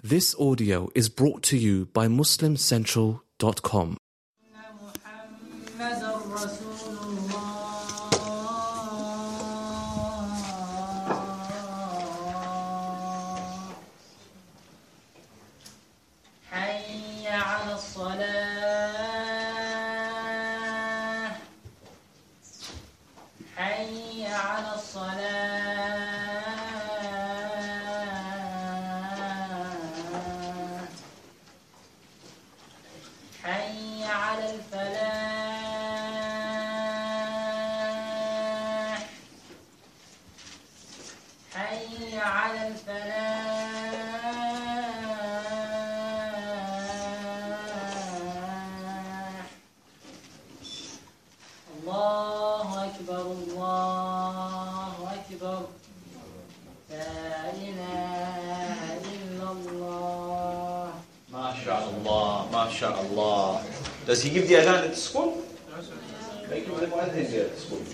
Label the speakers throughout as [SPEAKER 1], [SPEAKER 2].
[SPEAKER 1] This audio is brought to you by MuslimCentral.com.
[SPEAKER 2] MashaAllah. Does he give the adhan at school? Make him the muadhin there at school.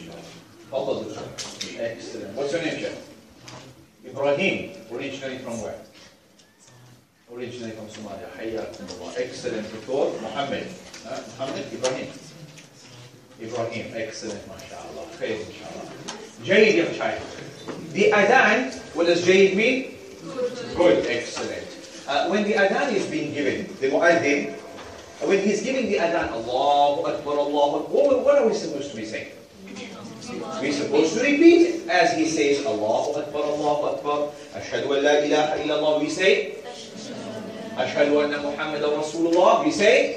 [SPEAKER 2] Excellent. What's your name, Sheikh? Ibrahim. Originally from where? Originally from Somalia. Hayyakumullah. Excellent. Dr. Muhammad. Muhammad Ibrahim. Ibrahim. Excellent. MashaAllah. Khair, inshallah. Jayyid, ya Shaykh. The adhan, what does Jayyid mean? Good. Excellent. When the adhan is being given, the muadhin, when he's giving the adhan, Allahu Akbar, Allahu Akbar, what are we supposed to be saying? We're supposed to repeat it as he says, Allahu Akbar, Allahu Akbar, Ashhadu an la ilaha illallah, we say, Ashhadu anna Muhammadan Rasulullah, we say.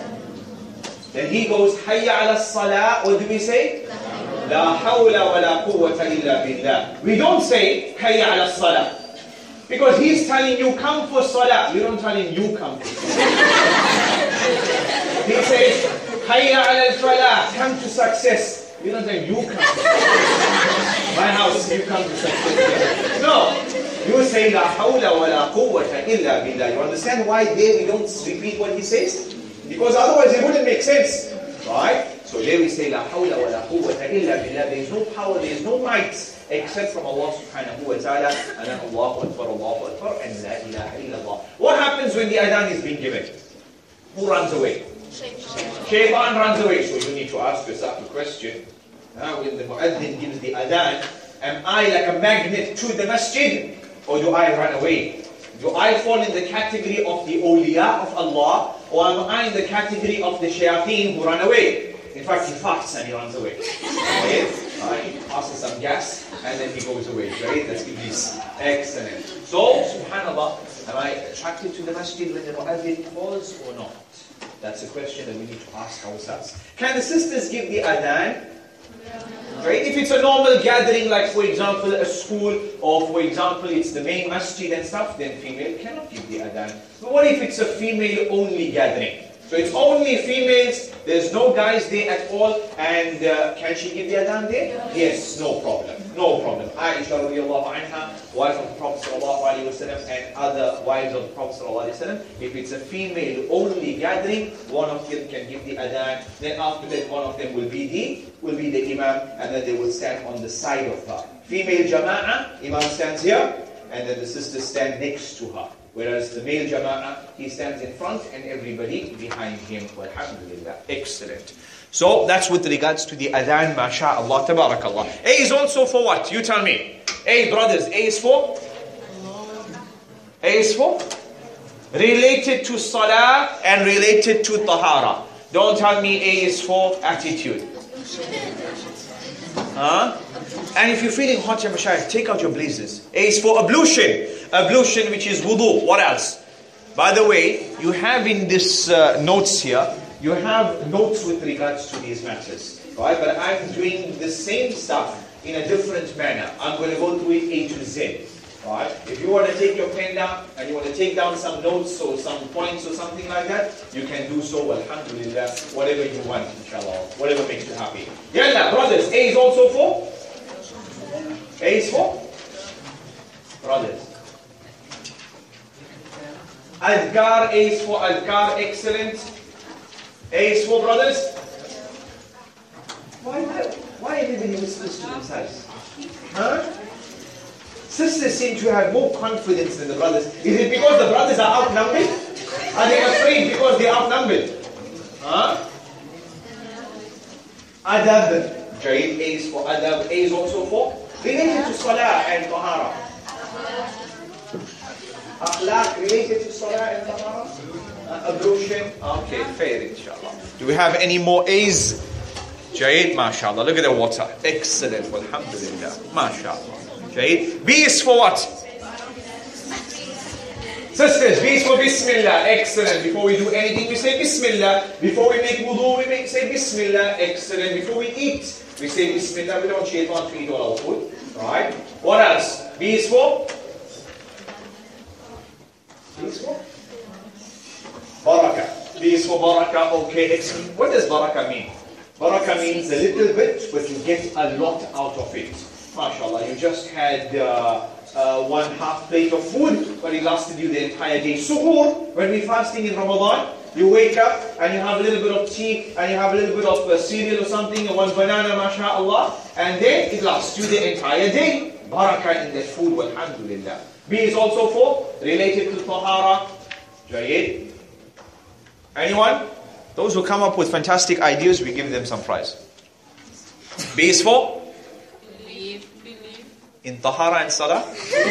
[SPEAKER 2] Then he goes, Hayya ala salah, what do we say? La hawla wa la quwwata illa billah. We don't say, Hayya ala salah. Because he's telling you, come for salah. You don't tell him, you come for salah. He says, Hayya ala al-falah, come to success. You don't say, you come to success. My house, you come to success. No. You say, La hawla wa la quwwata illa billah. You understand why there we don't repeat what he says? Because otherwise it wouldn't make sense. Right? So there we say, La hawla wa la quwwata illa billah. There is no power, there is no might except from Allah subhanahu wa ta'ala, and then Allahu Akbar, and La ilaha illallah. What happens when the adhan is being given? Who runs away? Shaytan runs away. So you need to ask yourself a question. When the muadhin gives the adhan, am I like a magnet to the masjid, or do I run away? Do I fall in the category of the awliya of Allah, or am I in the category of the shayateen who run away? In fact, he farts and he runs away. He passes some gas and then he goes away. Right? That's Iblis. Excellent. So, subhanAllah, am I attracted to the masjid when the muadhin calls or not? That's a question that we need to ask ourselves. Can the sisters give the adhan? Right? If it's a normal gathering, like for example a school, or for example it's the main masjid and stuff, then female cannot give the adhan. But what if it's a female only gathering? So it's only females, there's no guys there at all, and can she give the adhan there? Yes, no problem. No problem. Aisha radiallahu anha, wife of the Prophet sallallahu alaihi wasallam, and other wives of the Prophet sallallahu alaihi wasallam, if it's a female only gathering, one of them can give the adhan, then after that one of them will be the imam, and then they will stand on the side of her. Female jama'ah, imam stands here, and then the sisters stand next to her. Whereas the male jama'ah, he stands in front and everybody behind him. Alhamdulillah. Excellent. So that's with regards to the adhan, masha'Allah, tabarakallah. A is also for what? You tell me. A, brothers, A is for? A is for? Related to salah and related to tahara. Don't tell me A is for attitude. Huh? And if you're feeling hot, ya mashayikh, take out your blazers. A is for ablution. Ablution, which is wudu. What else? By the way, you have in this notes here, you have notes with regards to these matters. Right? But I'm doing the same stuff in a different manner. I'm going to go through it A to Z. Right? If you want to take your pen down and you want to take down some notes or some points or something like that, you can do so, alhamdulillah, whatever you want, inshallah, whatever makes you happy. Yalla, brothers, A is also for? A is for? Brothers. Adhkar, A is for Adhkar, excellent. A is for brothers. Why everybody whispers to themselves? Huh? Sisters seem to have more confidence than the brothers. Is it because the brothers are outnumbered? Are they afraid because they are outnumbered? Huh? Adab. Jaid, A is for adab. A is also for related to salah and tahara. Akhlaq related to salah and tahara. Ablution. Okay, fair inshallah. Do we have any more A's? Jaid, mashallah. Look at the water. Excellent. Alhamdulillah. Mashallah. Jaid. B is for what? Sisters, B is for Bismillah. Excellent. Before we do anything, we say Bismillah. Before we make wudu, we say Bismillah. Excellent. Before we eat, we say Bismillah. We don't shaitan to eat all our food. Right? What else? B is for? B is for? Barakah. B is for barakah. Okay, excellent. What does barakah mean? Barakah means a little bit, but you get a lot out of it. MashaAllah, you just had 1/2 plate of food, but it lasted you the entire day. Suhoor, when we're fasting in Ramadan, you wake up and you have a little bit of tea, and you have a little bit of cereal or something, and one banana, MashaAllah, and then it lasts you the entire day. Barakah in that food, walhamdulillah. B is also for related to tahara. Jayyid. Anyone? Those who come up with fantastic ideas, we give them some prize. B is for? Believe. In tahara and salah?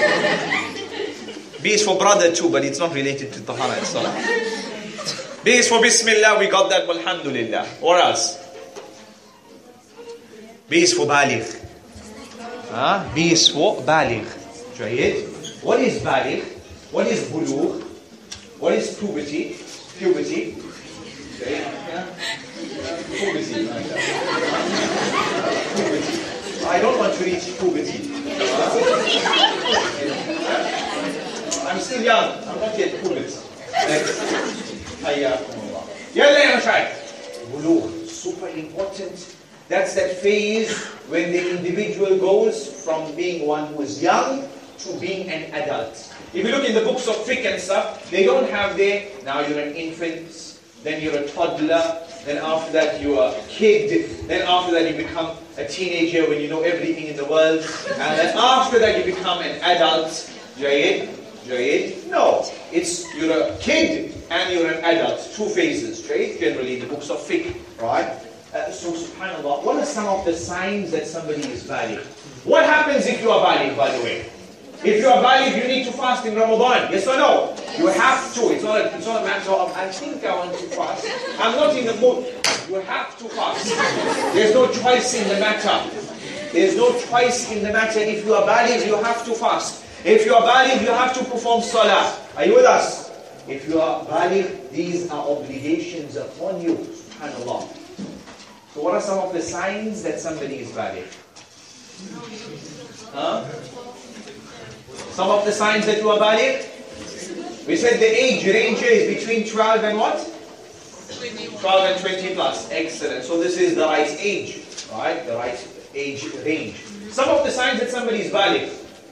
[SPEAKER 2] B is for brother too, but it's not related to tahara and salah. B is for Bismillah, we got that, walhamdulillah. What else? B is for baligh. B is for baligh. Jayyid. What is baligh? What is bulugh? What is puberty? Puberty. Okay. Puberty. I don't want to reach puberty. I'm still young. I'm not yet puberty. Yalla ya Mashaykh. Bulugh. Super important. That's that phase when the individual goes from being one who is young to being an adult. If you look in the books of fiqh and stuff, they don't have there, now you're an infant, then you're a toddler, then after that you're a kid, then after that you become a teenager when you know everything in the world, and then after that you become an adult. Jayyid? No. It's, you're a kid and you're an adult. Two phases, Jayyid, generally in the books of fiqh, right? So subhanAllah, what are some of the signs that somebody is baligh? What happens if you are baligh, by the way? If you are baligh, you need to fast in Ramadan. Yes or no? You have to. It's not a matter of, I think I want to fast. I'm not in the mood. You have to fast. There's no choice in the matter. There's no choice in the matter. If you are baligh, you have to fast. If you are baligh, you have to perform salah. Are you with us? If you are baligh, these are obligations upon you. SubhanAllah. So what are some of the signs that somebody is baligh? Some of the signs that you are baligh? We said the age range is between 12 and what? 12 and 20 plus. Excellent. So this is the right age, right? The right age range. Some of the signs that somebody is baligh.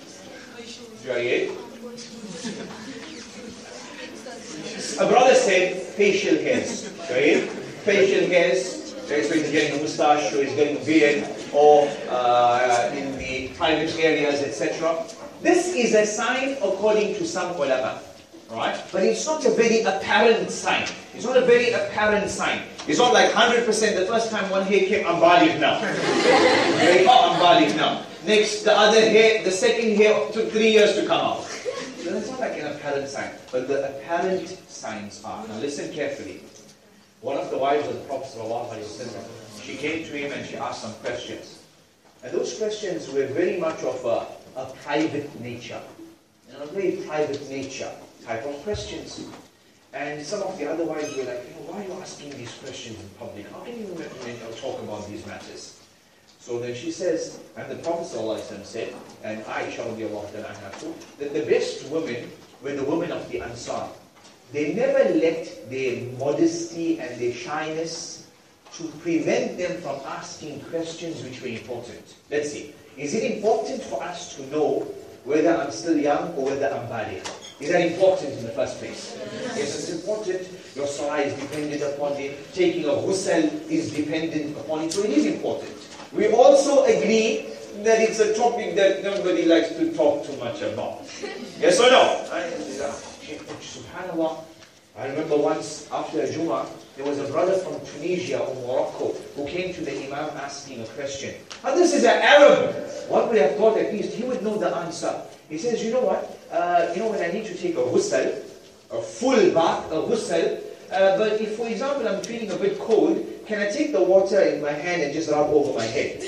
[SPEAKER 2] A brother said facial hairs. Facial hairs. So he's getting a moustache, or he's getting a beard, or in the private areas, etc. This is a sign according to some ulama, right? But it's not a very apparent sign. It's not a very apparent sign. It's not like 100% the first time one hair came, I'm baligh now. I'm baligh now. Next, the other hair, the second hair took 3 years to come out. So that's not like an apparent sign. But the apparent signs are. Now listen carefully. One of the wives of the Prophet ﷺ, she came to him and she asked some questions. And those questions were very much of a private nature. A very private nature type of questions. And some of the other wives were like, why are you asking these questions in public? How can you talk about these matters? So then she says, and the Prophet ﷺ said, and Aisha radiallahu anha too, that the best women were the women of the Ansar. They never let their modesty and their shyness to prevent them from asking questions which were important. Let's see. Is it important for us to know whether I'm still young or whether I'm baligh? Is that important in the first place? Yes, it's important. Your salah is dependent upon it. Taking a ghusl is dependent upon it. So it is important. We also agree that it's a topic that nobody likes to talk too much about. Yes or no? Subhanallah. I remember once after a Jummah, there was a brother from Tunisia or Morocco who came to the Imam asking a question. And this is an Arab. One would have thought at least he would know the answer. He says, you know what? When I need to take a ghusl, a full bath, a ghusl, but if, for example, I'm feeling a bit cold, can I take the water in my hand and just rub over my head?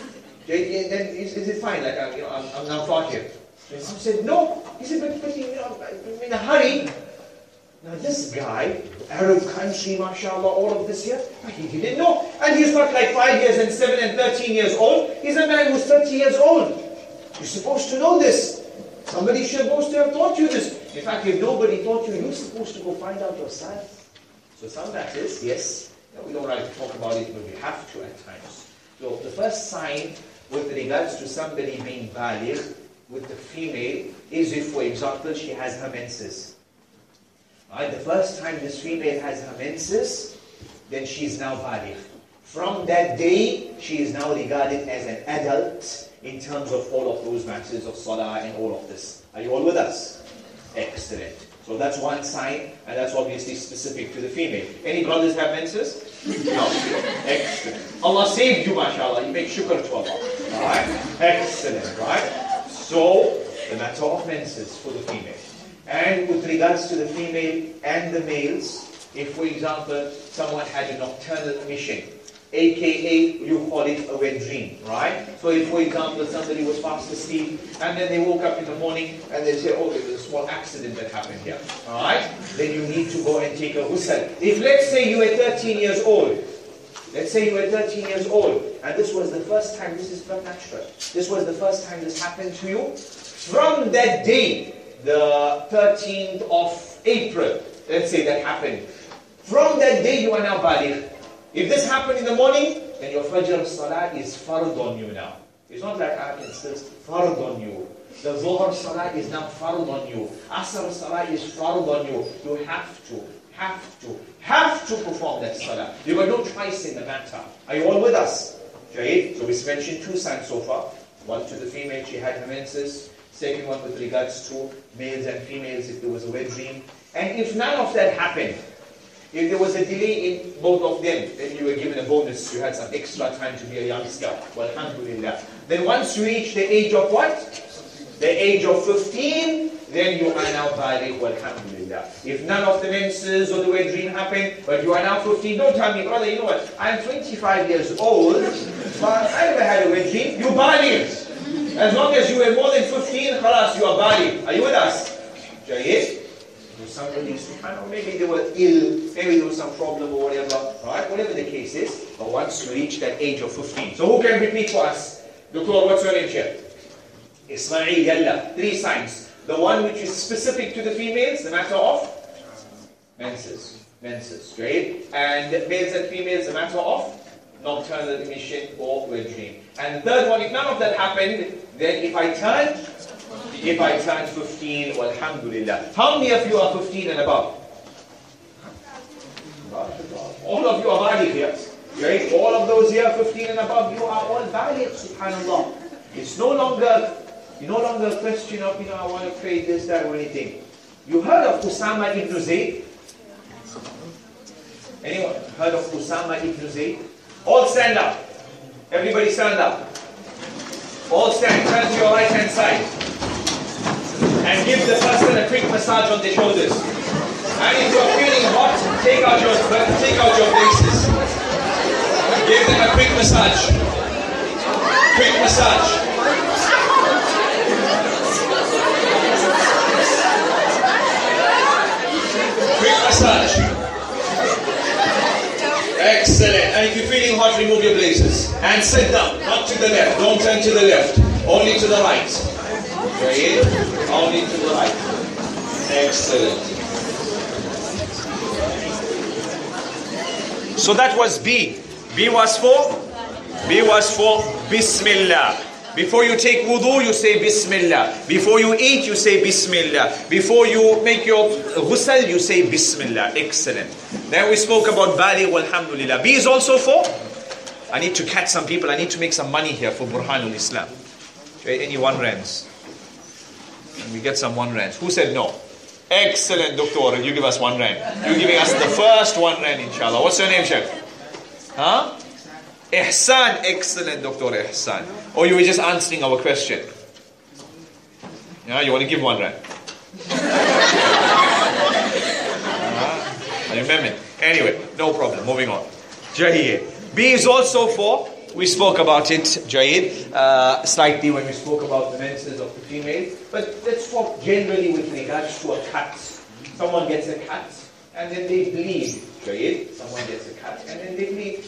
[SPEAKER 2] Then is it fine? Like I'm now fakir. The Imam said, no. He said, but I'm in a hurry. Now this guy, Arab country, mashallah, all of this here, he didn't know. And he's not like 5 years and 7 and 13 years old. He's a man who's 30 years old. You're supposed to know this. Somebody should supposed to have taught you this. In fact, if nobody taught you, you're supposed to go find out yourself. So some matters, yes, we don't like to talk about it, but we have to at times. So the first sign with regards to somebody being baligh with the female is if, for example, she has her menses. Right? The first time this female has her menses, then she is now baligh. From that day, she is now regarded as an adult in terms of all of those matters of salah and all of this. Are you all with us? Excellent. So that's one sign, and that's obviously specific to the female. Any brothers have menses? No? Excellent. Allah saved you, mashallah. You make shukr to Allah. Alright? Excellent, right? So, the matter of menses for the female. And with regards to the female and the males, if, for example, someone had a nocturnal emission, aka you call it a wet dream, right? So if, for example, somebody was fast asleep and then they woke up in the morning and they say, oh, there was a small accident that happened here, all right? Then you need to go and take a ghusl. If, let's say, you were 13 years old, let's say you were 13 years old, and this was the first time, this is not natural, this was the first time this happened to you, from that day, the 13th of April, let's say that happened, from that day you are now baligh. If this happened in the morning, then your Fajr Salah is fard on you now. It's not like I can still fard on you. The Dhuhr Salah is now fard on you. Asr Salah is fard on you. You have to perform that Salah. You got no choice in the matter. Are you all with us? Okay? So we mentioned two signs so far. One to the female, she had her menses. Second one with regards to males and females, if there was a wet dream. And if none of that happened, if there was a delay in both of them, then you were given a bonus, you had some extra time to be a youngster. Well, alhamdulillah. Then once you reach the age of what? The age of 15, then you are now baligh, alhamdulillah. If none of the menses or the wet dream happened, but you are now 15, don't tell me, brother, you know what, I'm 25 years old, but I never had a wet dream. You baligh. As long as you were more than 15, khalas, you are baligh. Are you with us? Jayyid? Somebody, maybe they were ill, maybe there was some problem or whatever, right? Whatever the case is, but once you reach that age of 15. So who can repeat for us? Doctor, what's your name here? Ismail, yalla. 3 signs. The one which is specific to the females, the matter of menses, right? And males and females, the matter of nocturnal emission or wet dream. And the third one, if none of that happened, then if I turn 15, well, alhamdulillah. How many of you are 15 and above? All of you are baligh here. Right? All of those here, 15 and above, you are all baligh, subhanallah. It's no longer a question of, I want to pray this, that, or anything. You heard of Usama ibn Zayd? Anyone heard of Usama ibn Zayd? All stand up. Everybody stand up. All stand, turn to your right hand side. And give the person a quick massage on the shoulders. And if you're feeling hot, take out your braces. Give them a quick massage. Quick massage. Quick massage. Excellent. And if you're feeling hot, remove your braces. And sit down. Not to the left. Don't turn to the left. Only to the right. Right? Only to the right. Excellent. So that was B. B was for Bismillah. Before you take wudu, you say Bismillah. Before you eat, you say Bismillah. Before you make your ghusl, you say Bismillah. Excellent. Then we spoke about baligh, alhamdulillah. B is also for, I need to catch some people, I need to make some money here for Burhanul Islam. Any 1 rands? Can we get some 1 rands? Who said no? Excellent, Doctor. You give us 1 rand. You're giving us the first 1 rand, inshallah. What's your name, Sheikh? Huh? Ihsan. Excellent, Dr. Ihsan. Or you were just answering our question? Yeah, you want to give 1 rand? I remember. Anyway, no problem. Moving on. Jaheed. B is also for, we spoke about it, Jaheed, slightly when we spoke about the menses of the female. But let's talk generally with regards to a cut. Someone gets a cut and then they bleed. Jaheed. Someone gets a cut and then they bleed.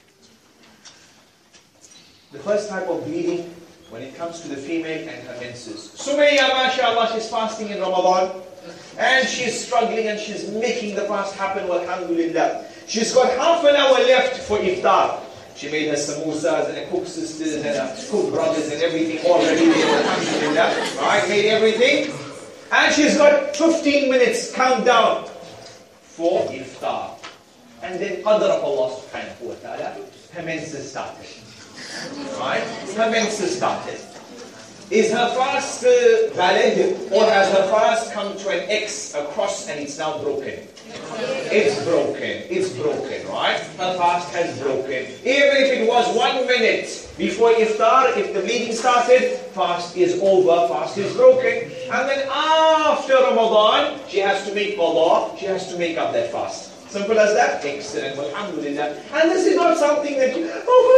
[SPEAKER 2] The first type of bleeding when it comes to the female and her menses. Sumayya, mashallah, she's fasting in Ramadan and she's struggling and she's making the fast happen, walhamdulillah. She's got half an hour left for iftar. She made her samosas and her cook sisters and her cook brothers and everything already there, alhamdulillah. Right, made everything. And she's got 15 minutes countdown for iftar. And then qadr of Allah subhanahu wa ta'ala, her menses started. Right? Her menses started. Is her fast valid or has her fast come to an X, a cross, and it's now broken? It's broken. It's broken, right? Her fast has broken. Even if it was 1 minute before iftar, if the bleeding started, fast is over, fast is broken. And then after Ramadan, she has to make qada, she has to make up that fast. Simple as that? Excellent. Alhamdulillah. And this is not something that you...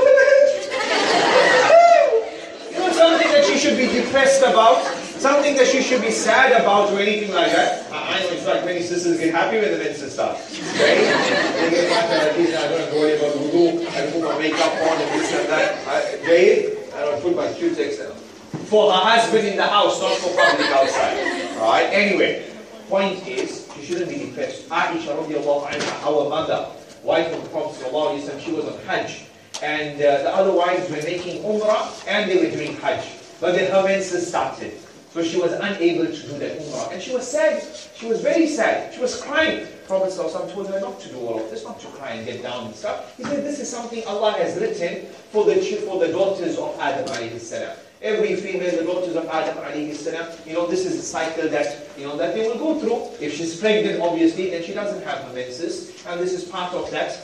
[SPEAKER 2] Not something that she should be depressed about, something that she should be sad about or anything like that. I know in fact many sisters get happy when the menses start. Right? They get happy like this, I don't have to worry about wudu, I put my makeup on and this and that. I don't put my Q-tex on. For her husband in the house, not for public outside. Alright? Anyway, point is, she shouldn't be depressed. Aisha radiallahu anha, our mother, wife of the Prophet sallallahu alaihi wasallam, she was on Hajj. And the other wives were making umrah and they were doing hajj. But then her menses started. So she was unable to do that umrah. And she was sad. She was very sad. She was crying. Prophet ﷺ told her not to do all of this, not to cry and get down and stuff. He said this is something Allah has written for the daughters of Adam alayhi salam. Every female, the daughters of Adam alayhi salam, this is the cycle that, that they will go through. If she's pregnant, obviously, then she doesn't have her menses. And this is part of that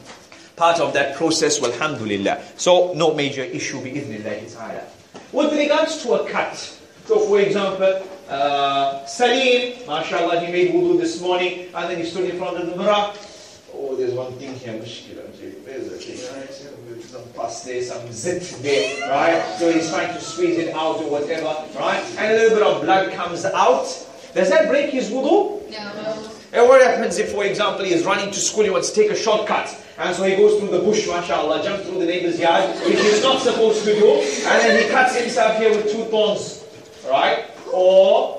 [SPEAKER 2] process, walhamdulillah. So, no major issue, bi'idhnillahi ta'ala. With regards to a cut, so for example, Salim, mashallah, he made wudu this morning, and then he stood in front of the mirror. Oh, there's one thing here, mushkila. Where's the thing? Some pus there, some zit there, right? So he's trying to squeeze it out or whatever, right? And a little bit of blood comes out. Does that break his wudu? No. And what happens if, for example, he is running to school, he wants to take a shortcut, and so he goes through the bush, mashallah, jumps through the neighbor's yard, which he's not supposed to do, and then he cuts himself here with 2 thorns, right? Or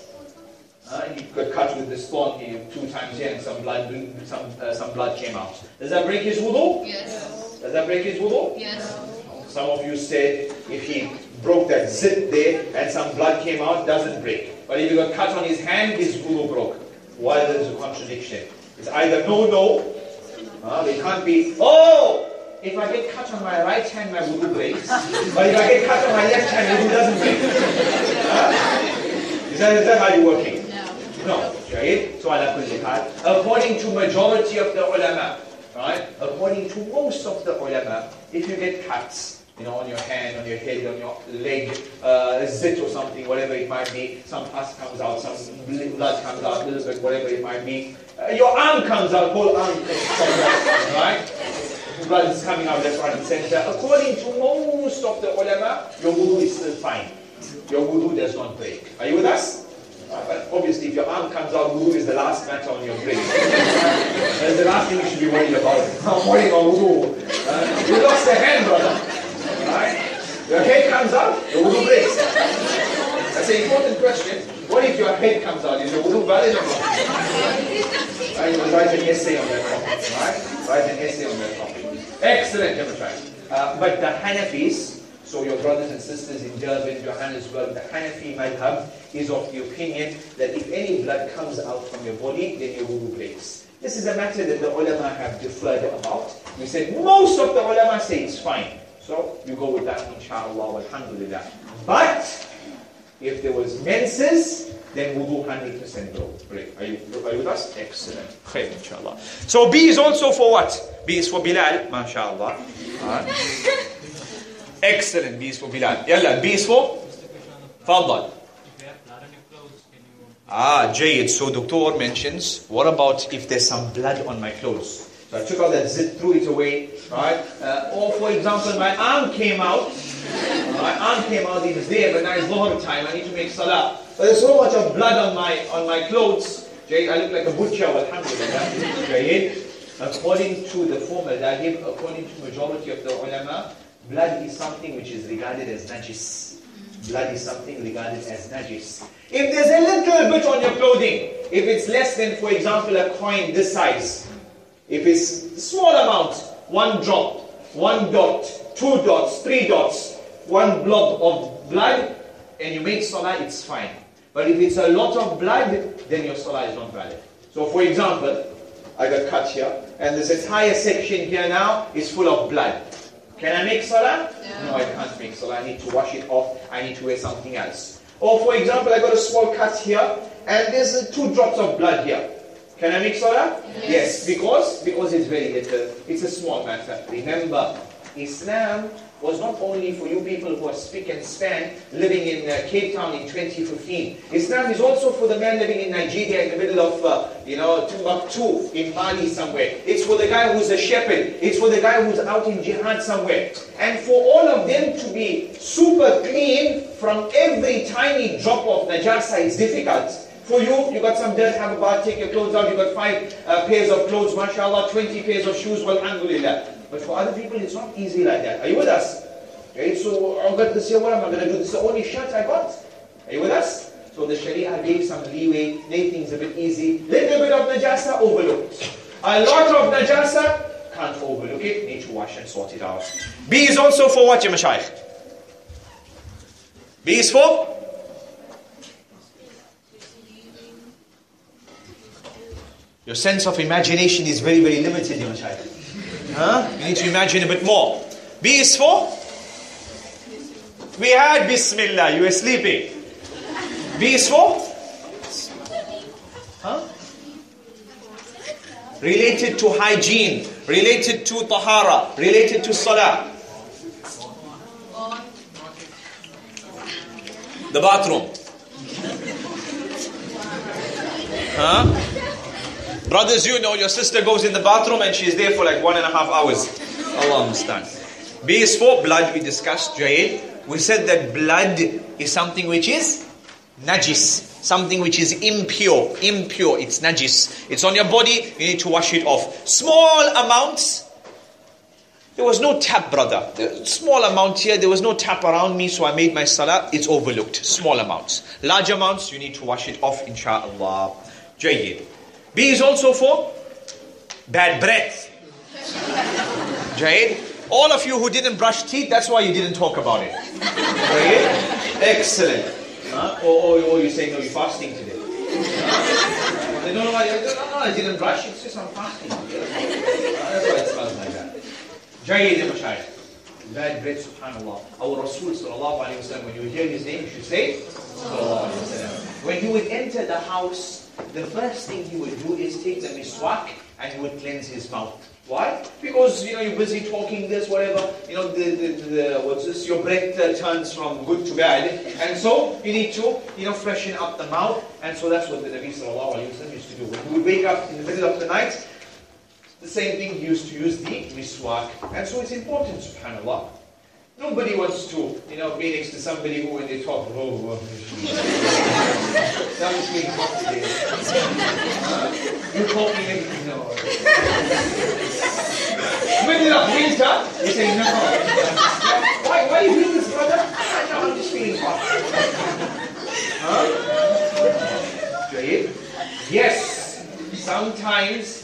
[SPEAKER 2] he got cut with this thorn here 2 times here, and some blood came out. Does that break his wudu? Yes. Does that break his wudu? Yes. Some of you said if he broke that zit there and some blood came out, doesn't break. But if he got cut on his hand, his wudu broke. Why there is a contradiction? It's either no. It can't be, if I get cut on my right hand, my wudu breaks. But if I get cut on my left hand, wudu doesn't break. Is that how you're working? No. Right? So according to majority of the ulama, right? According to most of the ulama, if you get cuts, on your hand, on your head, on your leg, a zit or something, whatever it might be, some pus comes out, some blood comes out, a little bit, whatever it might be. Your arm comes out, whole arm comes out, right? Blood is coming out left, right, and center. According to most of the ulama, your wudu is still fine. Your wudu does not break. Are you with us? But obviously, if your arm comes out, wudu is the last matter on your brain. That's the last thing you should be worried about. I'm worrying about wudu. You lost a hand, brother. Right? Your head comes out, your wudu breaks. That's an important question. What if your head comes out? Is your wudu valid or not? I will write an essay on that topic. Right? Write an essay on that topic. Excellent, but the Hanafis, so your brothers and sisters in Durban, Johannesburg, the Hanafi madhab is of the opinion that if any blood comes out from your body, then your wudu breaks. This is a matter that the ulama have deferred about. We said most of the ulama say it's fine. So you go with that, inshallah, alhamdulillah. But if there was menses, then wudu 100% break. Are you with us? Excellent. Khair, inshallah. So B is also for what? B is for Bilal, mashallah. Excellent. B is for Bilal. Yalla, B is for? Fadal. Jayed. So Doctor mentions, what about if there's some blood on my clothes? So I took out that zip, threw it away, right? Or for example, my arm came out. My arm came out, it was there, but now it's Dhuhr time, I need to make salah. But there's so much of blood on my clothes. Jayed, I look like a butcher, alhamdulillah. Jayed. According to the formal madhab, according to majority of the ulama, blood is something which is regarded as najis. Blood is something regarded as najis. If there's a little bit on your clothing, if it's less than, for example, a coin this size, if it's a small amount, 1 drop, 1 dot, 2 dots, 3 dots, 1 blob of blood, and you make salah, it's fine. But if it's a lot of blood, then your salah is not valid. So for example, I got cut here, and this entire section here now is full of blood. Can I make salah? No, I can't make salah. I need to wash it off. I need to wear something else. Or for example, I got a small cut here, and there's 2 drops of blood here. Can I make salah? Yes. Because it's very little. It's a small matter. Remember, Islam was not only for you people who are spick and span living in Cape Town in 2015. Islam is also for the man living in Nigeria in the middle of, Timbuktu, in Mali somewhere. It's for the guy who's a shepherd. It's for the guy who's out in jihad somewhere. And for all of them to be super clean from every tiny drop of najasa is difficult. For you got some dirt, have a bath, take your clothes out, you got 5 pairs of clothes, mashallah, 20 pairs of shoes, walhamdulillah. But for other people, it's not easy like that. Are you with us? Okay, so I've got this here, what am I going to do? This is the only shirt I got. Are you with us? So the Sharia gave some leeway, made things a bit easy. Little bit of najasa, overlooked. A lot of najasa, can't overlook it, need to wash and sort it out. B is also for what, ya mashayikh? B is for? Your sense of imagination is very, very limited, ya mashayikh. You need to imagine a bit more. B is for? We had Bismillah, you were sleeping. B is for? Related to hygiene, related to tahara, related to salah. The bathroom. Brothers, you know your sister goes in the bathroom and she's there for like 1.5 hours. Allah understand. B is for blood, we discussed, Jayed. We said that blood is something which is najis. Something which is impure. Impure, it's najis. It's on your body, you need to wash it off. Small amounts. There was no tap, brother. Small amount here, there was no tap around me, so I made my salah. It's overlooked. Small amounts. Large amounts, you need to wash it off, inshallah. Jayed. B is also for bad breath. Jayed. All of you who didn't brush teeth, that's why you didn't talk about it. Jayed. Excellent. Or you're saying, no, you're fasting today. No, I didn't brush, it's just I'm fasting. That's why it smells like that. Jayed al-Mashayikh. Bad breath, subhanAllah. Our Rasul sallallahu alayhi wa sallam, when you hear his name, you should say, sallallahu alayhi wa sallam. When he would enter the house, the first thing he would do is take the miswak and he would cleanse his mouth. Why? Because, you're busy talking this, whatever, what's this, your breath turns from good to bad. And so, you need to, freshen up the mouth. And so that's what the Nabi sallallahu alayhi wa sallam used to do. When he would wake up in the middle of the night, the same thing he used to use the miswak. And so it's important, subhanAllah. Nobody wants to, be next to somebody who when they talk, that was really hot today. You're talking everything now. Middle of winter, you say, no. Why are you doing this, brother? I'm just feeling hot. Yes, sometimes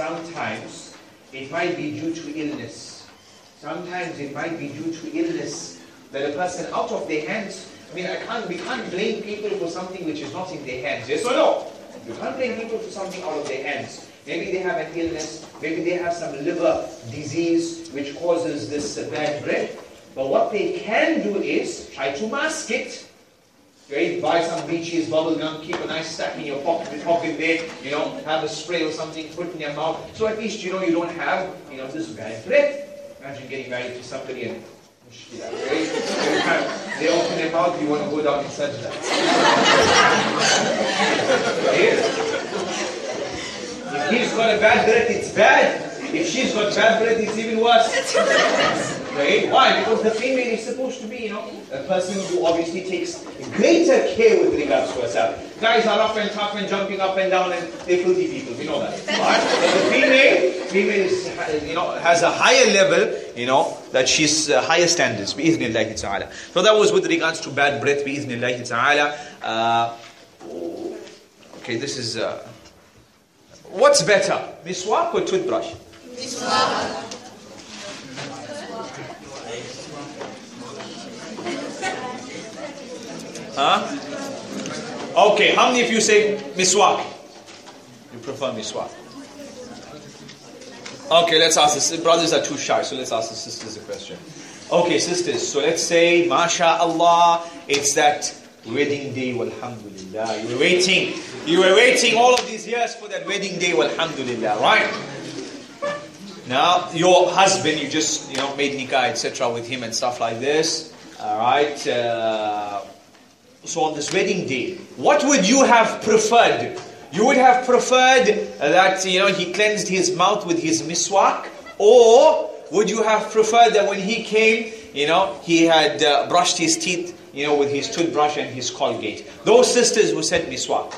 [SPEAKER 2] it might be due to illness. Sometimes it might be due to illness that a person out of their hands. We can't blame people for something which is not in their hands. Yes or no? You can't blame people for something out of their hands. Maybe they have an illness. Maybe they have some liver disease which causes this bad breath. But what they can do is try to mask it. Right? Buy some Reese's bubble gum, keep a nice stack in your pocket there, have a spray or something, put in your mouth. So at least you don't have, this bad breath. Imagine getting married to somebody and right? They open their mouth, you want to go down and sajda. Right? If he's got a bad breath, it's bad. If she's got bad breath, it's even worse. Right? Why? Because the female is supposed to be, a person who obviously takes greater care with regards to herself. Guys are rough and tough and jumping up and down and they're filthy people. We know that. Right? But the female is, has a higher level, that she's higher standards. Bi-idhnillahi ta'ala. So that was with regards to bad breath. Bi-idhnillahi ta'ala. Okay, this is... what's better? Miswak or toothbrush? Miswak. Huh? Okay, how many of you say miswak? You prefer miswak? Okay, let's ask this. Brothers are too shy, so let's ask the sisters a question. Okay, sisters, so let's say, MashaAllah, it's that wedding day, walhamdulillah. You were waiting all of these years for that wedding day, walhamdulillah, right? Now, your husband, you just, made nikah, etc. with him and stuff like this. Alright, so on this wedding day, what would you have preferred? You would have preferred that, he cleansed his mouth with his miswak? Or would you have preferred that when he came, he had brushed his teeth, with his toothbrush and his Colgate? Those sisters who said miswak.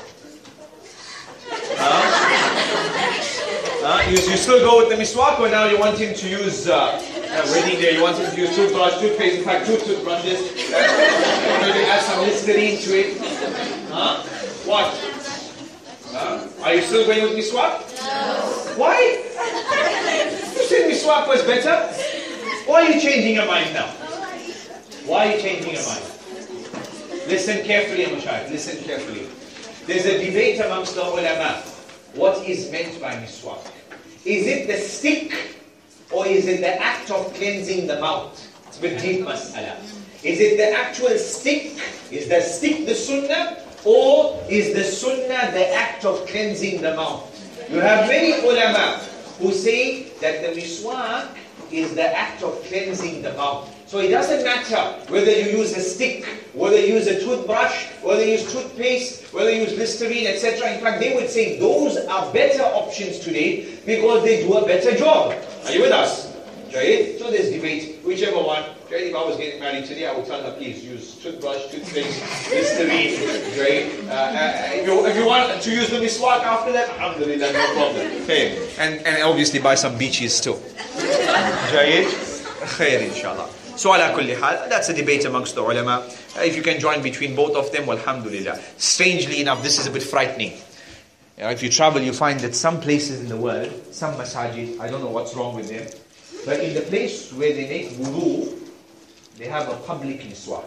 [SPEAKER 2] You still go with the miswak, or now you want him to use, wedding day, you want him to use toothbrush, toothpaste, in fact 2 toothbrushes, maybe add some Listerine to it? What? Are you still going with miswak? No. Why? You said miswak was better. Why are you changing your mind now? Why are you changing your mind? Listen carefully, Mashayikh, listen carefully. There's a debate amongst the ulama. What is meant by miswak? Is it the stick or is it the act of cleansing the mouth? It's a bit deep mas'ala. Is it the actual stick? Is the stick the sunnah? Or is the sunnah the act of cleansing the mouth? You have many ulama who say that the miswak is the act of cleansing the mouth. So it doesn't matter whether you use a stick, whether you use a toothbrush, whether you use toothpaste, whether you use Listerine, etc. In fact, they would say those are better options today because they do a better job. Are you with us? Right? So there's debate, whichever one. Right? If I was getting married today, I would tell her, please use toothbrush, toothpaste, Listerine. Right? If you want to use the miswak after that, alhamdulillah, no problem. Okay. And obviously buy some beaches too. Right? Khair, inshallah. So ala kulli hal, that's a debate amongst the ulama. If you can join between both of them, alhamdulillah. Strangely enough, this is a bit frightening. If you travel, you find that some places in the world, some masajid, I don't know what's wrong with them, but in the place where they make wudu, they have a public miswak.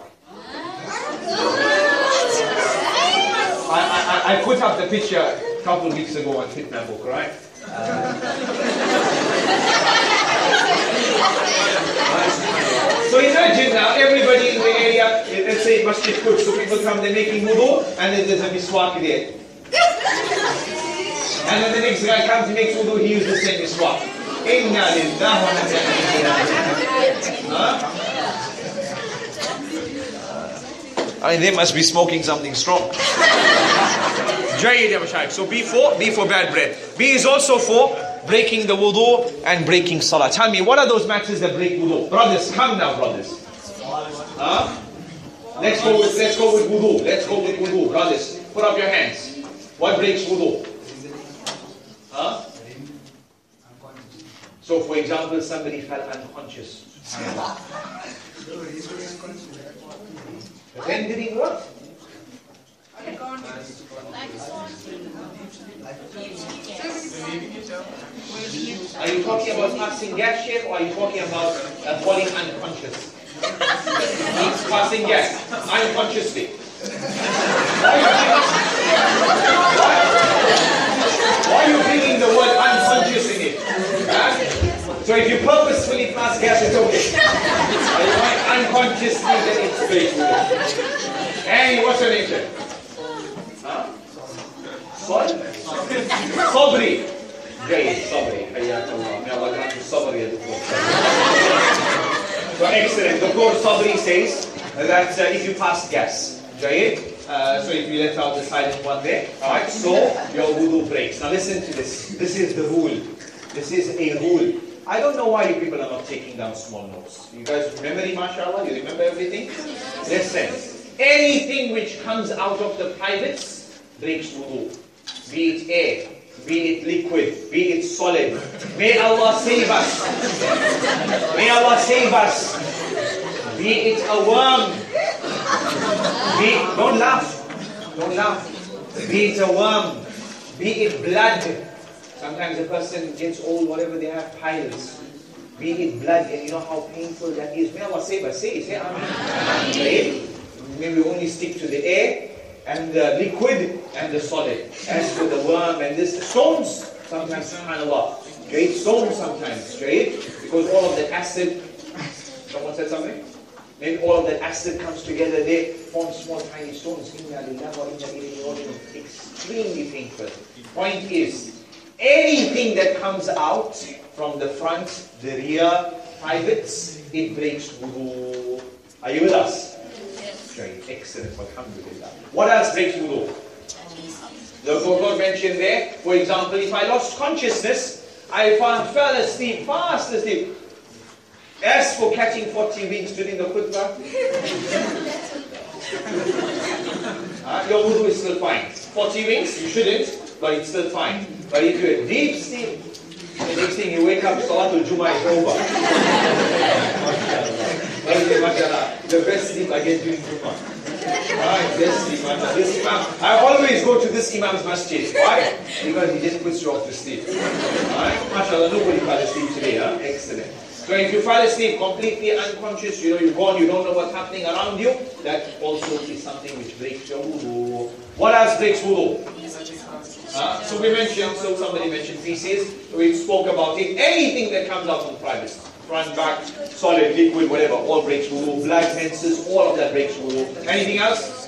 [SPEAKER 2] I put up the picture a couple of weeks ago on Fitna book, right? So imagine now, everybody in the area, let's say Masjid Quds, so people come, they're making wudu, and then there's a miswak there. And then the next guy comes, he makes wudu, he uses the same miswak. Inna lillahi wa inna ilayhi raji'un. I mean, they must be smoking something strong. So B for bad breath. B is also for breaking the wudu and breaking salah. Tell me, what are those matters that break wudu? Brothers, come now, brothers. Let's go with wudu. Let's go with wudu. Brothers, put up your hands. What breaks wudu? So, for example, somebody fell unconscious. Rendering what? Are you talking about passing gas, Sheikh, or are you talking about falling unconscious? Passing gas, unconsciously. Why are you bringing the word unconscious in it? So if you purposefully pass gas, it's okay. Are you going جيد صبري حياك الله. May Allah grant you sabr ya Dr. So excellent. Dr. Sabri says that if you pass gas, جيد. So if you let out the silent one there, alright, so your wudu breaks. Now listen to this. This is the rule. This is a rule. I don't know why you people are not taking down small notes. You guys memory, mashallah? You remember everything? Listen. Anything which comes out of the privates breaks wudu. Be it air, be it liquid, be it solid. May Allah save us. May Allah save us. Be it a worm. Don't laugh. Don't laugh. Be it a worm. Be it blood. Sometimes a person gets old, whatever they have, piles. Be it blood, and you know how painful that is. May Allah save us. Say Amen. Maybe we only stick to the air and the liquid and the solid. As for the worm and this, stones, sometimes, subhanAllah. Great stones sometimes, right? Because all of the acid, someone said something? Maybe all of that acid comes together, they form small tiny stones. Extremely painful. Point is, anything that comes out from the front, the rear, privates, it breaks wudu. Are you with us? Yes. Great, excellent, alhamdulillah. What else breaks wudu? The Prophet mentioned there, for example, if I lost consciousness, I fell asleep, fast asleep. As for catching 40 winks during the khutbah, your wudu is still fine. 40 winks, you shouldn't, but it's still fine. But if you're deep sleep, the next thing you wake up, Salatul Jummah is over. The best sleep I get during Jummah. Best sleep, this Imam. I always go to this Imam's masjid. Why? Because he just puts you off to sleep. MashaAllah, nobody fell asleep today. Excellent. So if you fall asleep completely unconscious, you're gone, you don't know what's happening around you, that also is something which breaks your wudu. What else breaks wudu? So we mentioned, so somebody mentioned feces, we spoke about it. Anything that comes out from privacy, front, back, solid, liquid, whatever, all breaks wudu. Blood, menses, all of that breaks wudu. Anything else?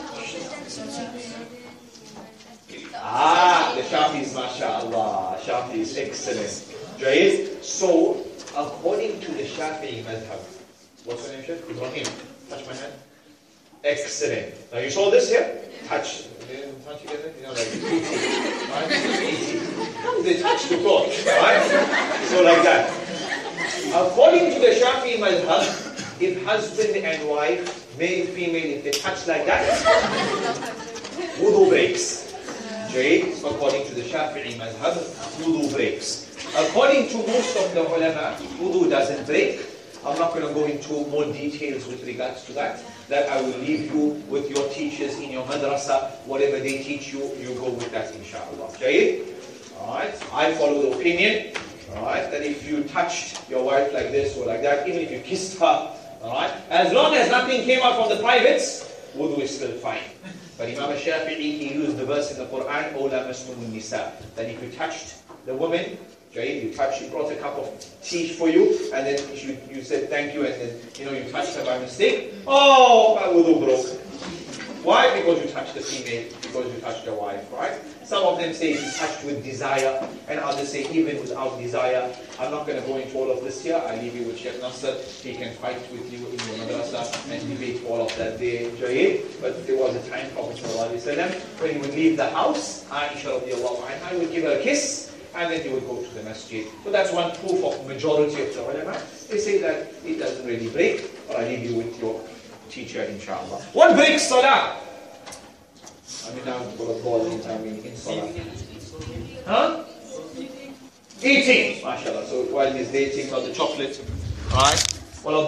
[SPEAKER 2] The Shafis, mashallah. Shafis, excellent. Jaiz. So, according to the Shafi'i madhab, what's your name, Sheikh? Ibrahim. Touch my hand. Excellent. Now you saw this here? Touch. Touch together? You know, like easy. Right? Easy. They touch the cloth. Right? So like that. According to the Shafi'i madhab, if husband and wife, male, female, if they touch like that, wudu breaks. Jade, according to the Shafi'i madhab, wudu breaks. According to most of the ulama, wudu doesn't break. I'm not going to go into more details with regards to that. That I will leave you with your teachers in your madrasa. Whatever they teach you, you go with that, inshallah. Jade? Alright, I follow the opinion, alright, that if you touched your wife like this or like that, even if you kissed her, alright, as long as nothing came out from the privates, wudu is still fine. But Imam al-Shafi'i, he used the verse in the Quran, Ola masmun nisa, that if you touched the woman, you touched, she brought a cup of tea for you, and then you said thank you, and then you touched her by mistake. Oh, my wudu broke. Why? Because you touched the female, because you touched your wife, right? Some of them say it's touched with desire, and others say even without desire. I'm not going to go into all of this here. I leave you with Sheikh Nasser. He can fight with you in your madrasa and debate all of that there. But there was a time, Prophet ﷺ, when he would leave the house, Aisha radiallahu anha would give her a kiss, and then he would go to the masjid. So that's one proof of majority of the ulama. They say that it doesn't really break, but I leave you with your teacher, inshallah. What breaks salah? Now for a ball in salah. Huh? Eating. MashaAllah. So while he's dating for the chocolate, alright? Well,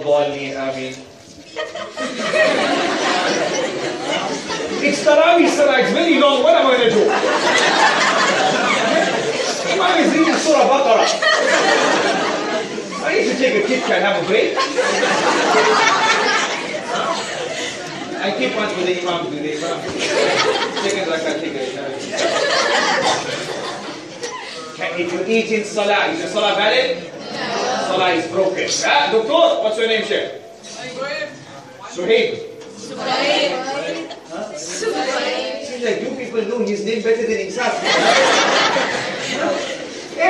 [SPEAKER 2] it's Tarawih salah, it's very long. What am I going to do? Imam is reading Surah Baqarah. I need to take a Kit Kat and have a break. I keep on with the Imam today. Second rakah, take it. If you eat in Salah, is your Salah valid? Yeah. Salah is broken. Doctor, what's your name, Sheikh? Suhaib. Seems like you people know his name better than himself.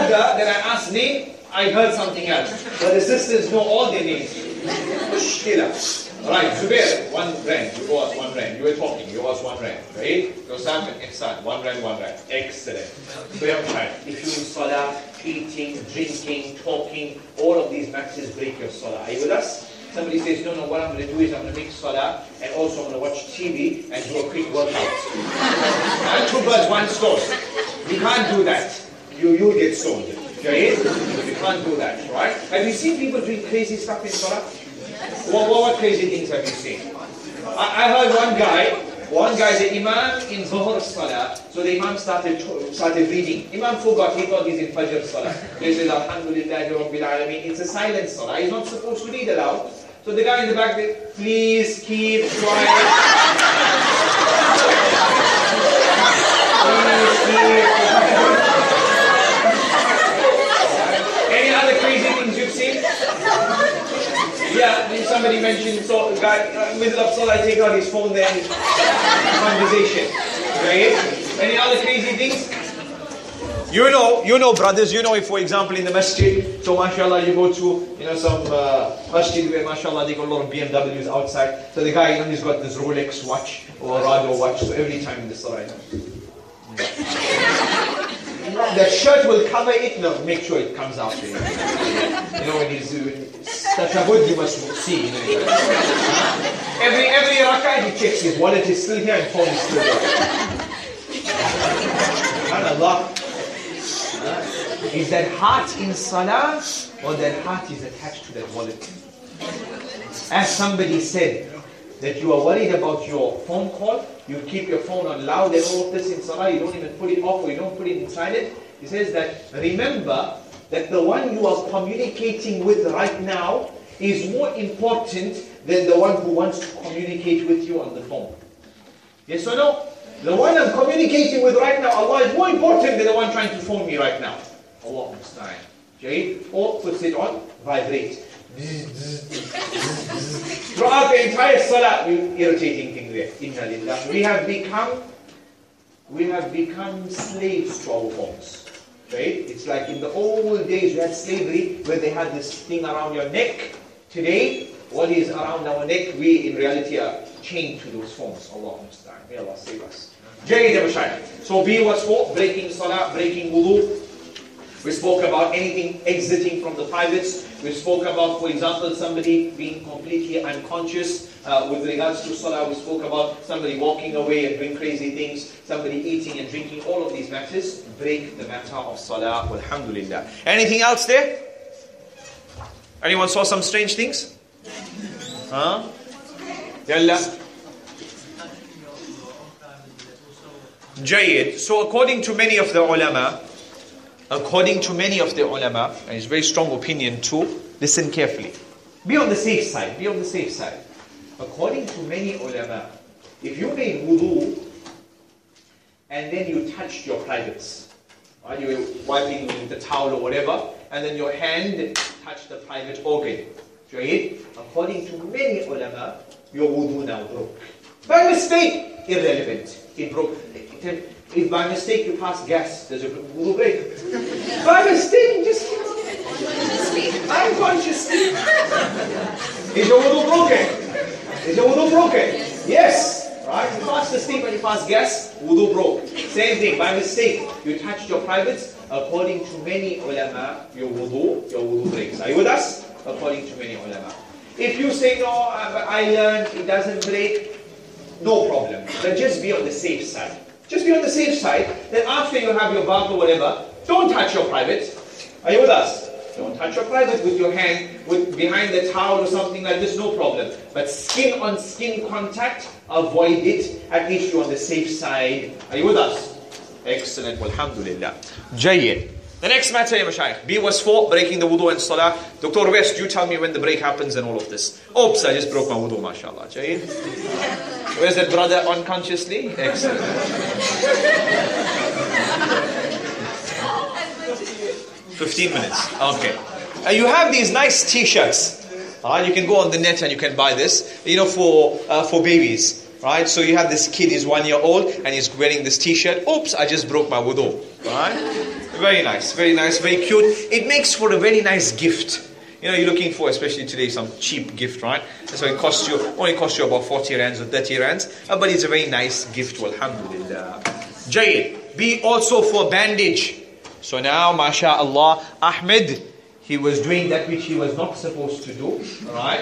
[SPEAKER 2] brother that I asked name, I heard something else. But the sisters know all their names. Mushkila. Right, Zubair, 1 rand. You asked 1 rand. You were talking. You asked 1 rand. Right? Yosam and Ihsan, 1 rand, 1 rand. Excellent. So you have time. If you in salah, eating, drinking, talking, all of these matters break your salah. Are you with us? Somebody says, no, what I'm going to do is I'm going to make salah and also I'm going to watch TV and do a quick workout. And 2 birds, 1 stone. You can't do that. You'll get stoned. Okay? You can't do that, right? Have you seen people doing crazy stuff in salah? What crazy things have you seen? I heard one guy, the Imam in Zuhr Salah, so the Imam started reading. Imam forgot, he thought he's in Fajr Salah. He says, Alhamdulillahi Rabbil Alameen. It's a silent Salah, he's not supposed to read aloud. So the guy in the back said, please keep quiet. Please keep quiet. Any other crazy things you've seen? Yeah, somebody mentioned, so the guy, middle of Salah, take out his phone there and conversation. Right? Any other crazy things? You know, brothers, if, for example, in the masjid, so mashallah, you go to, some masjid where, mashallah, they got a lot of BMWs outside. So the guy, he's got this Rolex watch or Rado watch, so every time in the Salah, the shirt will cover it, no, make sure it comes out there. When he's tashahud, you must see. Every rak'ah, he checks his wallet is still here and phone is still there. SubhanAllah. Is that heart in salah or that heart is attached to that wallet? As somebody said, that you are worried about your phone call, you keep your phone on loud and all of this in salah, you don't even put it off or you don't put it in silent. He says that remember that the one you are communicating with right now is more important than the one who wants to communicate with you on the phone. Yes or no? The one I'm communicating with right now, Allah is more important than the one trying to phone me right now. Allah musta'an. Okay? Or puts it on vibrate. Throughout the entire salah, irritating thing there. Inna lillah. We have become slaves to our phones. Right? It's like in the old days we had slavery where they had this thing around your neck. Today, what is around our neck, we in reality are chained to those phones. Allah musta'an. May Allah save us. So B was for breaking salah, breaking wudu. We spoke about anything exiting from the privates. We spoke about, for example, somebody being completely unconscious with regards to salah. We spoke about somebody walking away and doing crazy things, somebody eating and drinking. All of these matters break the matter of salah. Alhamdulillah. Anything else there? Anyone saw some strange things? Huh? Yalla. Jayyid. So according to many of the ulama, and it's a very strong opinion too, listen carefully. Be on the safe side. According to many ulama, if you made wudu and then you touched your privates, right? You were wiping with the towel or whatever, and then your hand touched the private organ. Right? According to many ulama, your wudu now broke. By mistake, irrelevant. It broke. If by mistake you pass gas, does your wudu break? By mistake, just unconsciously. Is your wudu broken? Yes. Right? You pass the steam and you pass gas, wudu broke. Same thing, by mistake, you touched your privates. According to many ulama, your wudu breaks. Are you with us? According to many ulama. If you say, no, I learned, it doesn't break, no problem. But just be on the safe side. Just be on the safe side. Then after you have your bath or whatever, don't touch your private. Are you with us? Don't touch your private with your hand, behind the towel or something like this, no problem. But skin on skin contact, avoid it. At least you're on the safe side. Are you with us? Excellent. Alhamdulillah. Jayyid. The next matter, ya Mashaykh. B was for breaking the wudu and salah. Dr. West, you tell me when the break happens and all of this. Oops, I just broke my wudu, mashallah. Jayyid. Where's that brother unconsciously? Excellent. 15 minutes. Okay. You have these nice t-shirts. You can go on the net and you can buy this. For babies. Right? So you have this kid, he's 1 year old, and he's wearing this t-shirt. Oops, I just broke my wudu. Right?
[SPEAKER 3] Very nice, very cute. It makes for a very nice gift. You know, you're looking for, especially today, some cheap gift, right? So it only costs you about 40 rands or 30 rands. But it's a very nice gift, alhamdulillah. Jayyid. B also for bandage. So now, mashallah, Ahmed, he was doing that which he was not supposed to do, right?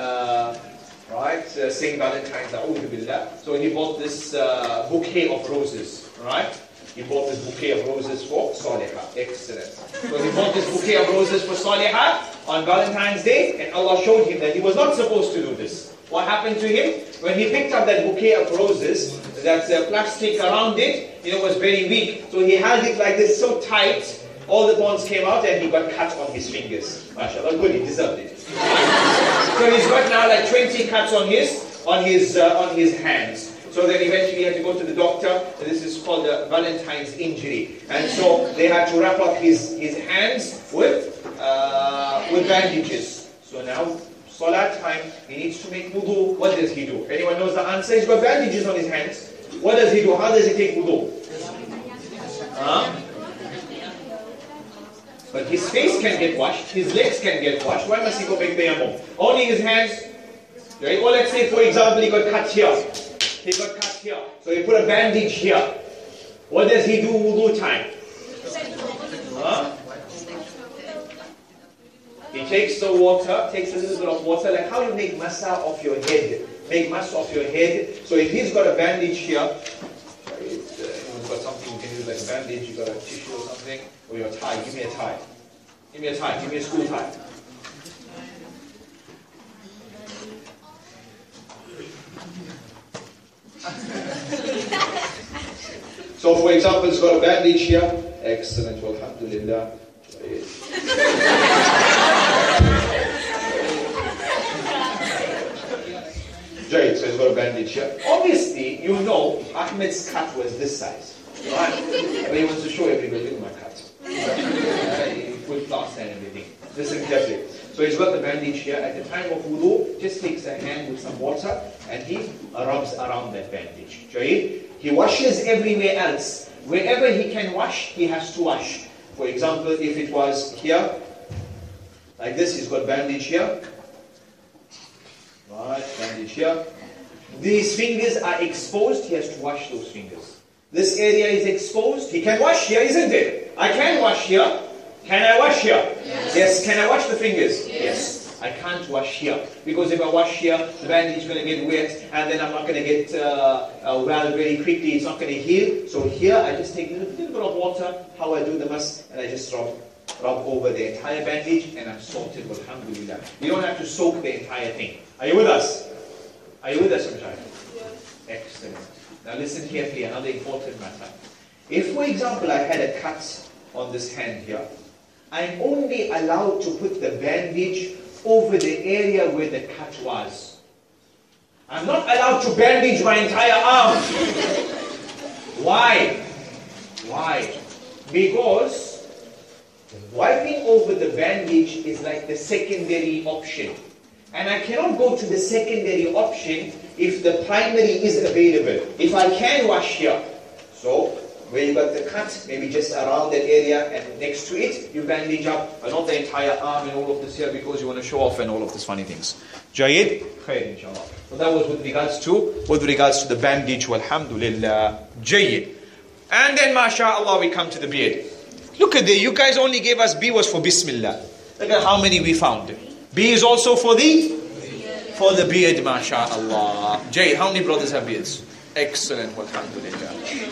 [SPEAKER 3] Saying Valentine's, a'udhu billah. So he bought this bouquet of roses, right? He bought this bouquet of roses for Salihah. Excellent. So he bought this bouquet of roses for Salihah on Valentine's Day, and Allah showed him that he was not supposed to do this. What happened to him? When he picked up that bouquet of roses, that plastic around it, was very weak. So he held it like this so tight, all the thorns came out and he got cut on his fingers. MashaAllah, good, he deserved it. So he's got now like 20 cuts on his hands. So then eventually he had to go to the doctor. This is called a Valentine's injury. And so they had to wrap up his hands with bandages. So now, Salat time, he needs to make wudu. What does he do? Anyone knows the answer? He's got bandages on his hands. What does he do? How does he take wudu? But his face can get washed, his legs can get washed. Why must he go make tayammum? Only his hands. Right? Or let's say, for example, he got cut here. He got cut here. So he put a bandage here. What does he do wudu time? He takes the water, takes a little bit of water, like how you make massa of your head. Make massa of your head. So if he's got a bandage here, you've got something you can use like a bandage, you've got a tissue or something, or your tie. Give me a tie. Give me a tie. Give me a school tie. So for example, it's got a bandage here. Excellent. Alhamdulillah. Right, so he's got a bandage here. Obviously, Ahmed's cut was this size. Right? But he wants to show everybody, look at my cut. Full plaster and everything. Listen carefully. So he's got the bandage here. At the time of wudu, just takes a hand with some water and he rubs around that bandage. Right? He washes everywhere else. Wherever he can wash, he has to wash. For example, if it was here, like this, he's got bandage here. Right, bandage here. These fingers are exposed, he has to wash those fingers. This area is exposed, he can wash here, isn't it? I can wash here. Can I wash here? Yes. Can I wash the fingers? Yes. I can't wash here. Because if I wash here, the bandage is going to get wet, and then I'm not going to get well very quickly, it's not going to heal. So here, I just take a little bit of water, how I do the mas, and I just rub over the entire bandage, and I'm sorted, alhamdulillah. You don't have to soak the entire thing. Are you with us? Are you with us, Mashayikh? Excellent. Now listen carefully, another important matter. If, for example, I had a cut on this hand here, I'm only allowed to put the bandage over the area where the cut was. I'm not allowed to bandage my entire arm. Why? Why? Because wiping over the bandage is like the secondary option. And I cannot go to the secondary option if the primary is available. If I can wash here. So, where you got the cut, maybe just around that area and next to it, you bandage up, but not the entire arm and all of this here because you want to show off and all of these funny things. Jayyid? Khair, inshallah. So that was with regards to the bandage, walhamdulillah. Jayyid. And then, mashallah, we come to the beard. Look at this, you guys only gave us B was for Bismillah. Look at how many we found. B is also for the beard, mashallah. Jayyid, how many brothers have beards? Excellent, walhamdulillah.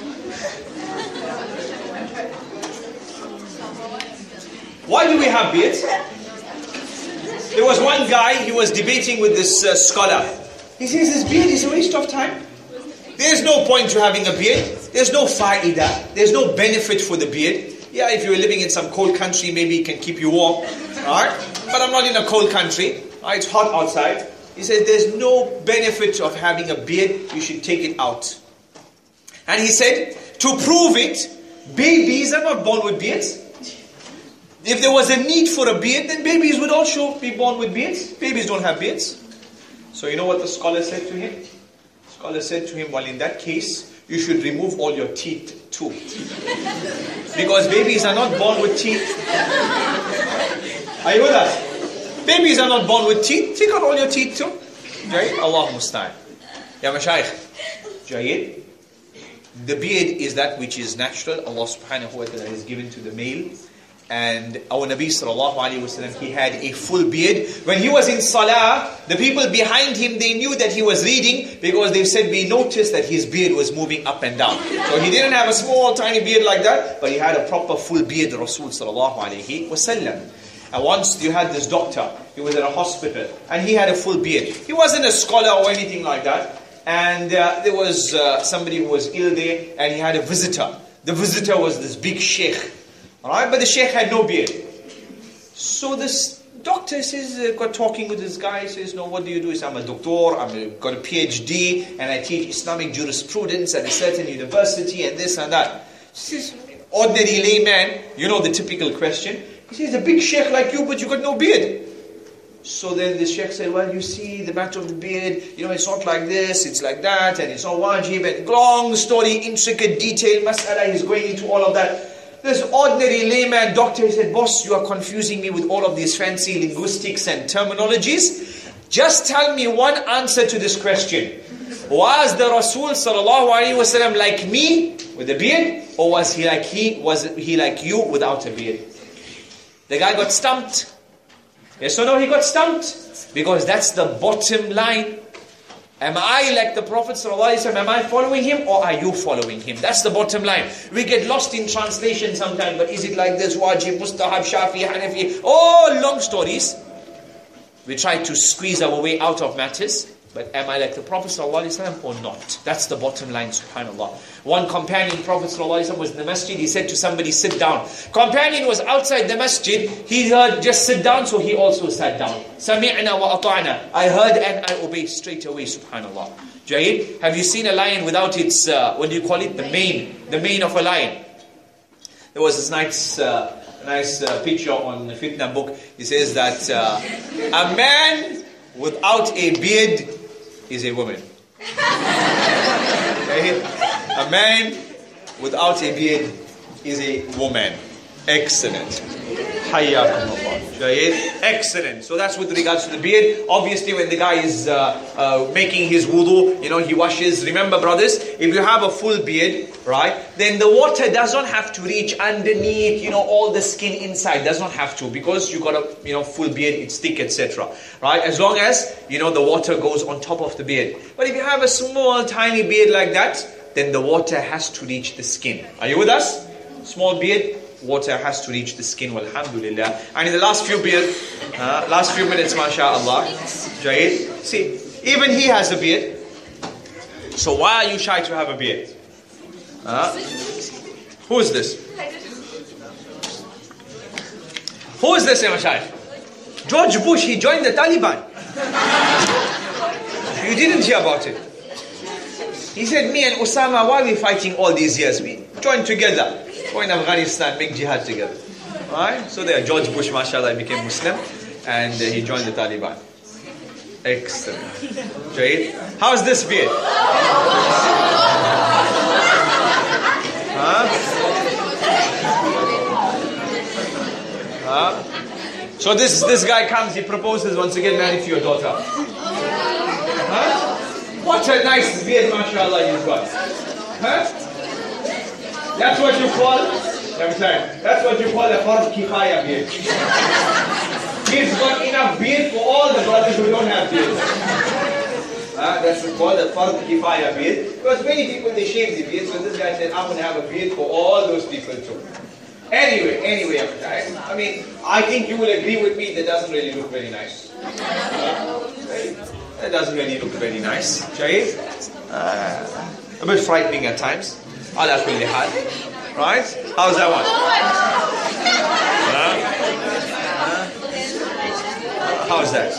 [SPEAKER 3] Why do we have beards? There was one guy, he was debating with this scholar. He says this beard is a waste of time. There's no point to having a beard. There's no fa'idah. There's no benefit for the beard. Yeah, if you're living in some cold country, maybe it can keep you warm. Alright? But I'm not in a cold country. Right? It's hot outside. He said there's no benefit of having a beard. You should take it out. And he said, to prove it, babies are not born with beards. If there was a need for a beard, then babies would also be born with beards. Babies don't have beards. So you know what the scholar said to him? The scholar said to him, well, in that case, you should remove all your teeth too. Because babies are not born with teeth. Are you with us? Babies are not born with teeth. Take out all your teeth too. Jayid? Allah musta'an. Ya mashayikh. Jayid? The beard is that which is natural. Allah subhanahu wa ta'ala has given to the male. And our Nabi sallallahu alayhi wa sallam, he had a full beard. When he was in salah, the people behind him, they knew that he was reading, because they said, we noticed that his beard was moving up and down. So he didn't have a small tiny beard like that, but he had a proper full beard, Rasul sallallahu alayhi wa sallam. And once you had this doctor, he was at a hospital, and he had a full beard. He wasn't a scholar or anything like that. And there was somebody who was ill there, and he had a visitor. The visitor was this big sheikh. Alright, but the sheikh had no beard. So this doctor says, got talking with this guy, says, no, what do you do? He says, I'm a doctor, got a PhD, and I teach Islamic jurisprudence at a certain university, and this and that. He says, ordinary layman, you know the typical question. He says, a big sheikh like you, but you got no beard. So then the sheikh said, well, you see, the matter of the beard, it's not like this, it's like that, and it's not wajib, and long story, intricate, detailed mas'ala, he's going into all of that. This ordinary layman doctor, he said, boss, you are confusing me with all of these fancy linguistics and terminologies. Just tell me one answer to this question. Was the Rasul sallallahu alaihi wasallam like me with a beard, or was he like you without a beard? The guy got stumped. Yes or no, he got stumped. Because that's the bottom line. Am I like the Prophet ﷺ? Am I following him, or are you following him? That's the bottom line. We get lost in translation sometimes, but is it like this? Wajib, Mustahab, Shafi, Hanafi, all long stories. We try to squeeze our way out of matters. But am I like the Prophet ﷺ or not? That's the bottom line, subhanAllah. One companion, Prophet ﷺ, was in the masjid. He said to somebody, sit down. Companion was outside the masjid. He heard, just sit down, so he also sat down. Sami'na wa ata'na. I heard and I obeyed straight away, subhanAllah. Jayid, have you seen a lion without its, what do you call it? The mane of a lion. There was this nice picture on the Fitna book. He says that a man without a beard is a woman. Okay? A man without a beard is a woman. Excellent. Hayyakumullah. Excellent. So that's with regards to the beard. Obviously, when the guy is making his wudu, he washes. Remember, brothers, if you have a full beard, right, then the water does not have to reach underneath, all the skin inside. Does not have to, because you got a, full beard, it's thick, etc. Right? As long as, the water goes on top of the beard. But if you have a small, tiny beard like that, then the water has to reach the skin. Are you with us? Small beard, water has to reach the skin, walhamdulillah. And in the last few minutes, mashallah, Jayid, see, even he has a beard. So why are you shy to have a beard? Who is this? Who is this, Shaykh? George Bush, he joined the Taliban. You didn't hear about it. He said, me and Osama, why are we fighting all these years? We joined together. Go in Afghanistan, make jihad together. Alright? So there, George Bush, mashallah, became Muslim, and he joined the Taliban. Excellent. Jayid, how's this beard? So this guy comes, he proposes, wants to get married to your daughter. What a nice beard, mashallah, you've got. That's what you call, a fard kifaya beard. He's got enough beard for all the brothers who don't have beard. That's called a fard kifaya beard. Because many people, they shave the beard, so this guy said, I'm going to have a beard for all those people too. Anyway, I mean, I think you will agree with me that doesn't really look very nice. That doesn't really look very nice. Jayid? A bit frightening at times. Ala kulli hal. Right? How's that one? How's that?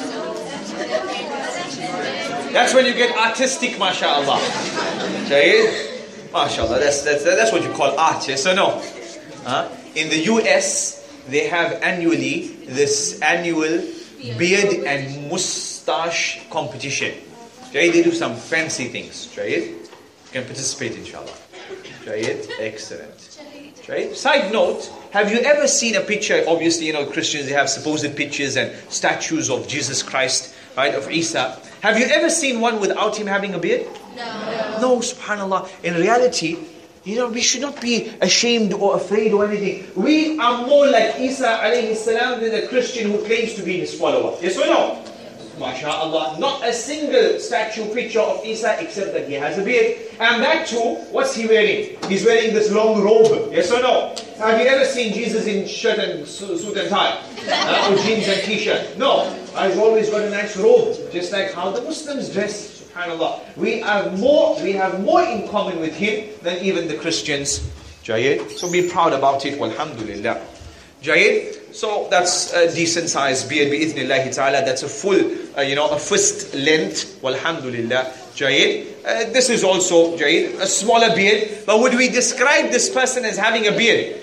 [SPEAKER 3] That's when you get artistic, mashallah. Jayid? Mashallah, that's what you call art, yes or no? In the US, they have annually this annual beard and mustache competition. Jayid, they do some fancy things. Jayid? You can participate, inshallah. Jayed? Excellent. Right? Side note, have you ever seen a picture? Obviously, Christians, they have supposed pictures and statues of Jesus Christ, right, of Isa. Have you ever seen one without him having a beard? No, subhanAllah. In reality, we should not be ashamed or afraid or anything. We are more like Isa alayhi salam than a Christian who claims to be his follower. Yes or no? MashaAllah. Not a single statue picture of Isa except that he has a beard. And that too, what's he wearing? He's wearing this long robe. Yes or no? Have you ever seen Jesus in shirt and suit and tie? Or jeans and t-shirt? No. He's always got a nice robe. Just like how the Muslims dress. SubhanAllah. We have more in common with him than even the Christians. Jayed. So be proud about it. Walhamdulillah. Jayed. So that's a decent sized beard, bi'ithnillahi ta'ala. That's a full, a fist length. Walhamdulillah. Jayed. This is also, Jayed, a smaller beard. But would we describe this person as having a beard?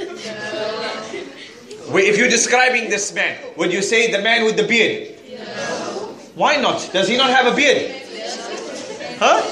[SPEAKER 3] If you're describing this man, would you say the man with the beard? Why not? Does he not have a beard? Huh?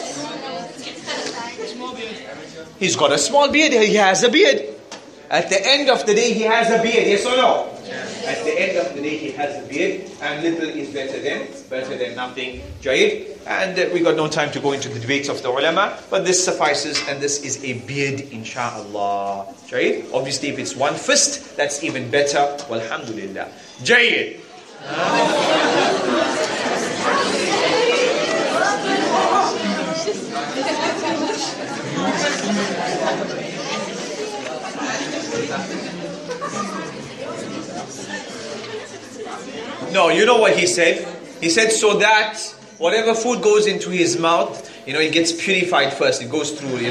[SPEAKER 3] He's got a small beard. He has a beard. At the end of the day, he has a beard. Yes or no? At the end of the day, he has a beard, and little is better than nothing. Jayed. And we got no time to go into the debates of the ulama, but this suffices, and this is a beard, inshallah. Jayed. Obviously, if it's one fist, that's even better. Walhamdulillah. Jayed. No, you know what he said? He said so that whatever food goes into his mouth, it gets purified first. It goes through,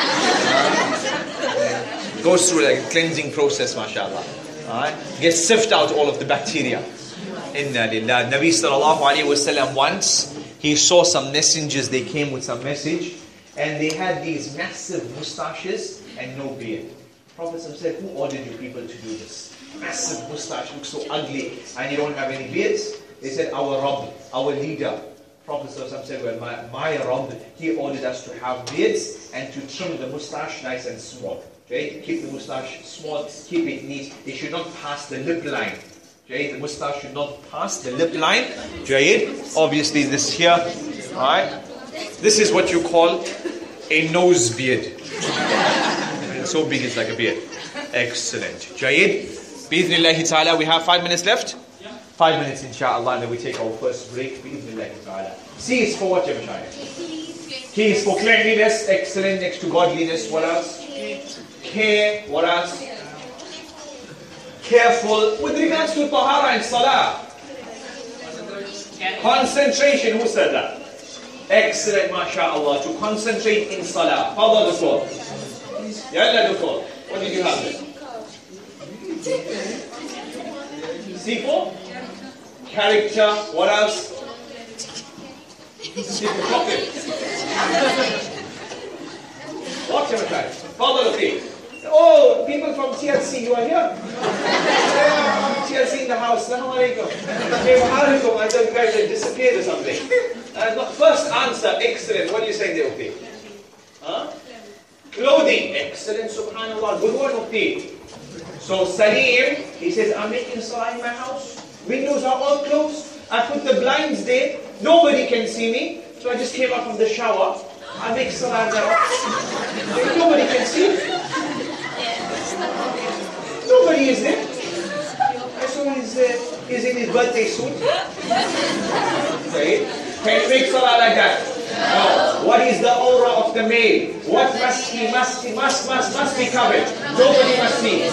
[SPEAKER 3] goes through like a cleansing process, mashallah. Alright? Gets sift out all of the bacteria. Inna lillah. Nabi sallallahu alayhi wa sallam once, he saw some messengers, they came with some message, and they had these massive mustaches and no beard. Prophet said, who ordered you people to do this? Massive mustache, looks so ugly, and you don't have any beards? They said, our Rabb, our leader. Prophet said, well, my Rabb, he ordered us to have beards and to trim the mustache nice and small. Okay? Keep the mustache small, keep it neat. It should not pass the lip line. Okay? The mustache should not pass the lip line. Jayed. Obviously this here, alright? This is what you call a nose beard. It's so big it's like a beard. Excellent. Jayed. Bi'idhnillahi ta'ala, we have 5 minutes left? 5 minutes inshallah, and then we take our first break. Bi'idhnillahi ta'ala. C is for what, Jamashaya? K is for cleanliness. Excellent. Next to godliness. What else? Care. What else? Careful. With regards to tahara and salah. Concentration. Who said that? Excellent, mashallah. To concentrate in salah. Fadal the floor. Yalla the floor. What did you have there? C4? Character. What else? Pocket. What can I try? Father of faith. Oh, people from TLC, you are here? TLC in the house. Assalamu alaikum. I thought you guys had disappeared or something. First answer, excellent. What are you saying there, Ukti? Huh? Clothing. Excellent, subhanallah. Good one, Ukti. So Salim, he says, I'm making salah in my house. Windows are all closed. I put the blinds there. Nobody can see me. So I just came out from the shower. I make salah now. Nobody can see. Nobody is there. I saw he's in his birthday suit. Right? Can you make salah like that? No. What is the aura of the male? What must be covered? Nobody must see.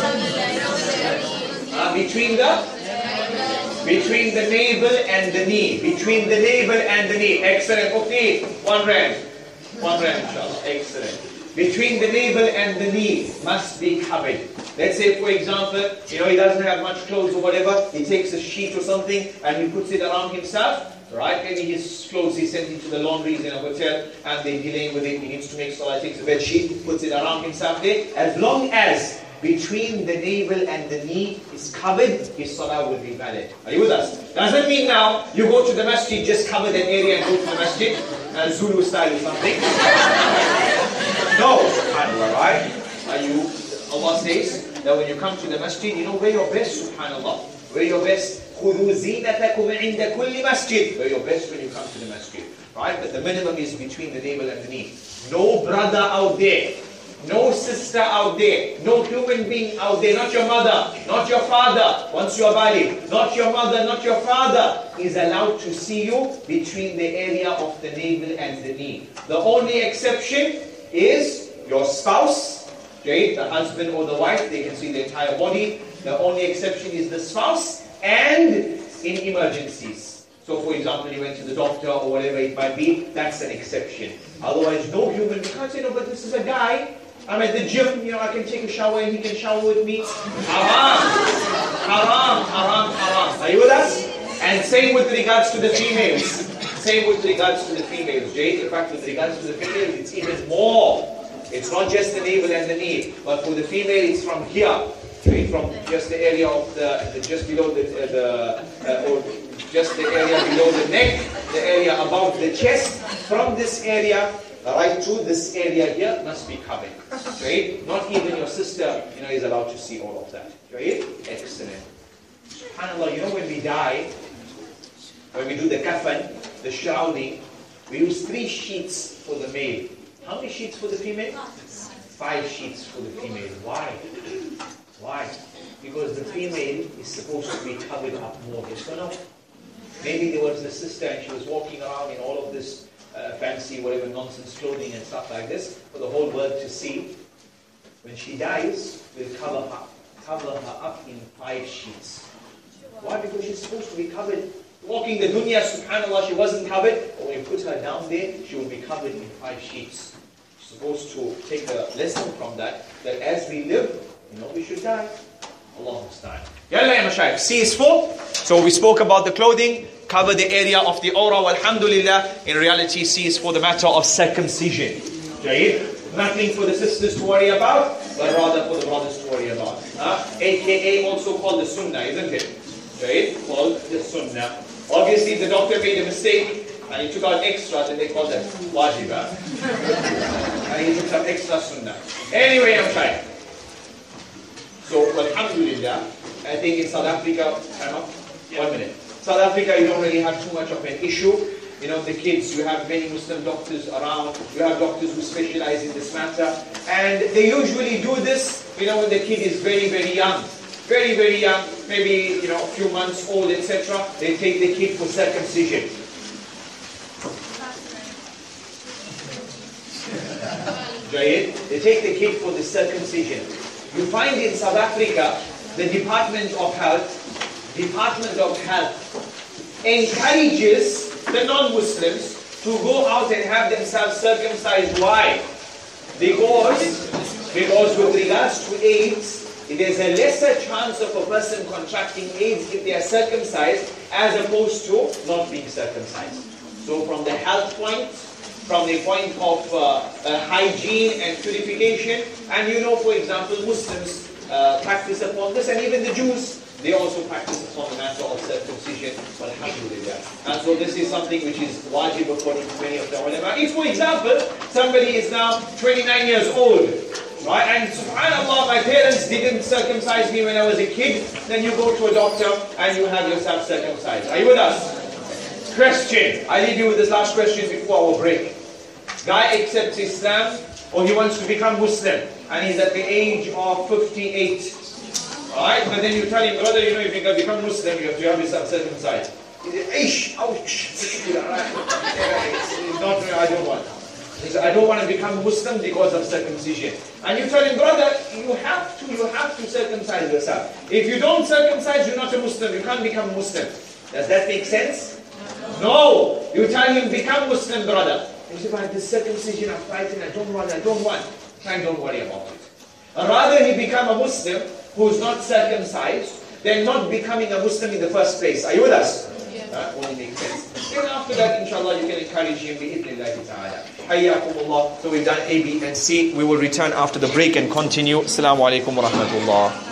[SPEAKER 3] Between the navel and the knee. Between the navel and the knee. Excellent. Okay. 1 rand. 1 rand, inshallah. Excellent. Between the navel and the knee must be covered. Let's say, for example, he doesn't have much clothes or whatever. He takes a sheet or something and he puts it around himself. Right? Maybe his clothes he sent into the laundries in a hotel and they're dealing with it. He needs to make salah. He takes a bed sheet, puts it around himself there. As long as between the navel and the knee is covered, his salah will be valid. Are you with us? Doesn't mean now you go to the masjid, just cover that area and go to the masjid, Zulu style or something. No, subhanAllah, right? Allah says that when you come to the masjid, wear your best, subhanAllah. Wear your best. خُذُوا زِينَتَكُمْ عِنْدَ كُلِّ مَسْجِدٍ. Wear your best when you come to the masjid. Right? But the minimum is between the navel and the knee. No brother out there. No sister out there. No human being out there. Not your mother. Not your father. Once you are baligh. Not your mother. Not your father is allowed to see you between the area of the navel and the knee. The only exception is your spouse. Okay? The husband or the wife. They can see the entire body. The only exception is the spouse. And in emergencies. So for example, you went to the doctor or whatever it might be, that's an exception. Otherwise, no human, you can't say, no, but this is a guy. I'm at the gym, I can take a shower and he can shower with me. Haram. Haram, haram, haram. Are you with us? And same with regards to the females. Same with regards to the females, Jay. In fact, with regards to the females, it's even more. It's not just the navel and the knee, but for the female, it's from here. Right, from just the area of just below or just the area below the neck, the area above the chest, from this area right to this area here must be covered. Right? Not even your sister, is allowed to see all of that. Right? Excellent. SubhanAllah, when we die, when we do the kafan, the shrouding, we use 3 sheets for the male. How many sheets for the female? 5 sheets for the female. Why? Why? Because the female is supposed to be covered up more. Yes or no? Maybe there was a sister and she was walking around in all of this fancy, whatever nonsense clothing and stuff like this for the whole world to see. When she dies, we'll cover her up in 5 sheets. Why? Because she's supposed to be covered. Walking the dunya, subhanAllah, she wasn't covered. But when you put her down there, she will be covered in 5 sheets. She's supposed to take a lesson from that as we live, we should die. Allahu musta'an. Yalla ya mashayikh. C is for. So we spoke about the clothing, cover the area of the aura. Alhamdulillah. In reality, C is for the matter of circumcision. Jayeed. Nothing for the sisters to worry about, but rather for the brothers to worry about. AKA also called the sunnah, isn't it? Jayeed. Called the sunnah. Obviously, the doctor made a mistake and he took out extra, then they called that wajiba. And he took some extra sunnah. Anyway, I'm trying. So, alhamdulillah, I think in South Africa, 1 minute. South Africa, you don't really have too much of an issue. The kids, you have many Muslim doctors around. You have doctors who specialize in this matter. And they usually do this, when the kid is very, very young. Very, very young, maybe, a few months old, etc. They take the kid for circumcision. They take the kid for the circumcision. You find in South Africa, the Department of Health encourages the non-Muslims to go out and have themselves circumcised. Why? Because with regards to AIDS, there's a lesser chance of a person contracting AIDS if they are circumcised as opposed to not being circumcised. So from the health point, from the point of hygiene and purification, and for example, Muslims practice upon this, and even the Jews, they also practice upon the matter of circumcision. Alhamdulillah. And so this is something which is wajib according to many of the ulama. If, for example, somebody is now 29 years old, right, and subhanAllah, my parents didn't circumcise me when I was a kid, then you go to a doctor and you have yourself circumcised. Are you with us? Question. I leave you with this last question before our break. Guy accepts Islam, or he wants to become Muslim, and he's at the age of 58. Alright, but then you tell him, brother, if you can become Muslim, you have to have yourself circumcised. He says, I don't want. He says, I don't want to become Muslim because of circumcision. And you tell him, brother, you have to circumcise yourself. If you don't circumcise, you're not a Muslim. You can't become Muslim. Does that make sense? No. You tell him, become Muslim, brother. He says, but this circumcision, I'm fighting, I don't want. Try and don't worry about it. Rather he become a Muslim who's not circumcised than not becoming a Muslim in the first place. Are you with us? Yeah. That only makes sense. Then after that, inshallah, you can encourage him bi-idhnillahi ta'ala. Hayyakumullah. So we've done A, B, and C. We will return after the break and continue. Assalamu alaikum wa rahmatullah.